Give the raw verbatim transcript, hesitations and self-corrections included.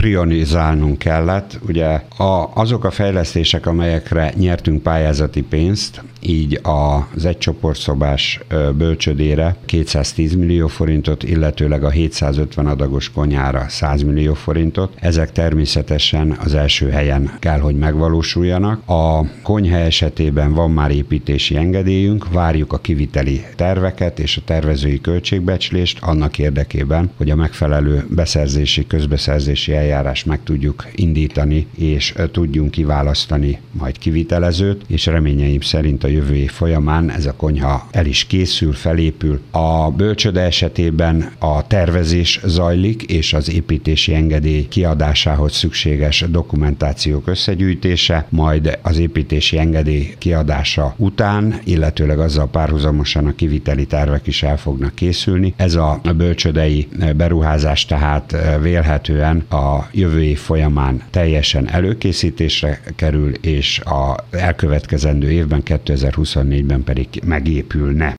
priorizálnunk kellett. Ugye a, azok a fejlesztések, amelyekre nyertünk pályázati pénzt, így az egy csoportszobás bölcsödére kétszáztíz millió forintot, illetőleg a hétszázötven adagos konyhára száz millió forintot. Ezek természetesen az első helyen kell, hogy megvalósuljanak. A konyha esetében van már építési engedélyünk, várjuk a kiviteli terveket és a tervezői költségbecslést annak érdekében, hogy a megfelelő beszerzési, közbeszerzési eljárás meg tudjuk indítani, és tudjunk kiválasztani majd kivitelezőt, és reményeim szerint a jövő év folyamán ez a konyha el is készül, felépül. A bölcsöde esetében a tervezés zajlik, és az építési engedély kiadásához szükséges dokumentációk összegyűjtése, majd az építési engedély kiadása után, illetőleg azzal párhuzamosan a kiviteli tervek is el fognak készülni. Ez a bölcsödei beruházás tehát vélhetően a jövő év folyamán teljesen előkészítésre kerül, és a elkövetkezendő évben, kétezer-huszonnégyben pedig megépülne.